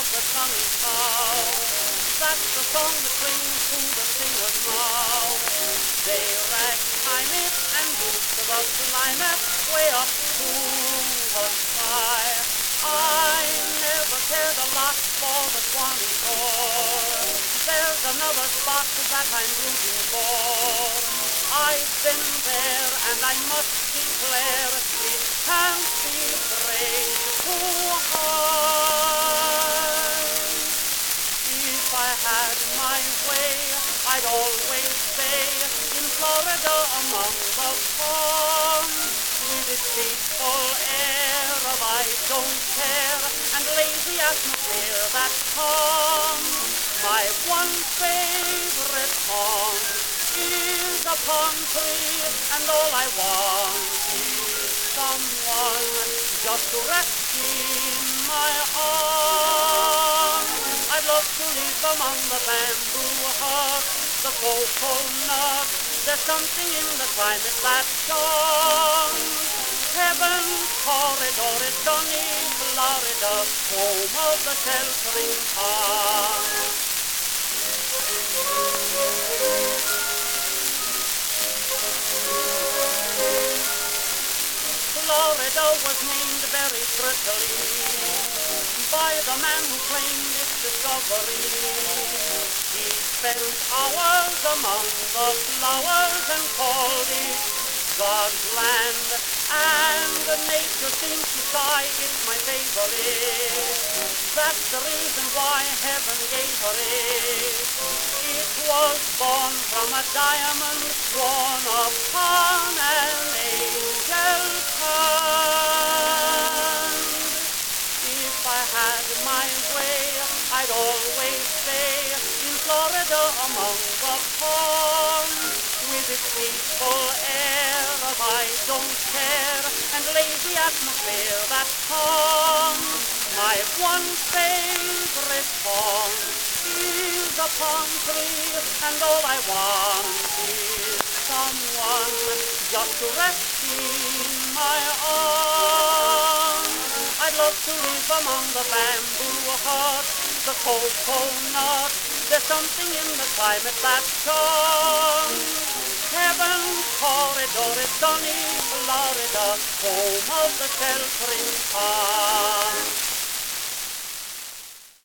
of the sunny south. That's the song that clings to the singer's mouth. They ragtime it and boost the climate way up to the sky. I never cared a lot for the Swanee shore. There's another spot that I'm rooting for. I've been there and I must declare it can't be praised too high. If I had my way, I'd always stay in Florida among the palms, with its peaceful air of I don't care and lazy atmosphere that comes. My one favorite song is a palm tree, and all I want is someone just to rest in my arms. I'd love to live among the bamboo huts, the coconut. There's something in the climate that charms. Heaven's corridor is sunny Florida, home of the sheltering palm. Florida was named very prettily by the man who claimed its discovery. He spent hours among the flowers and called it God's land, and nature seems to sigh, it's my favorite. That's the reason why heaven gave her it. It was born from a diamond worn upon an angel's hand. If I had my way, I'd always stay in Florida among the palms, with its peaceful air of I don't care and lazy atmosphere that comes. My one favorite song is a palm tree, and all I want is someone just to rest in my arms. I'd love to live among the bamboo huts, the coconut. There's something in the climate that charms. Heaven's corridor is sunny Florida, home of the sheltering palm.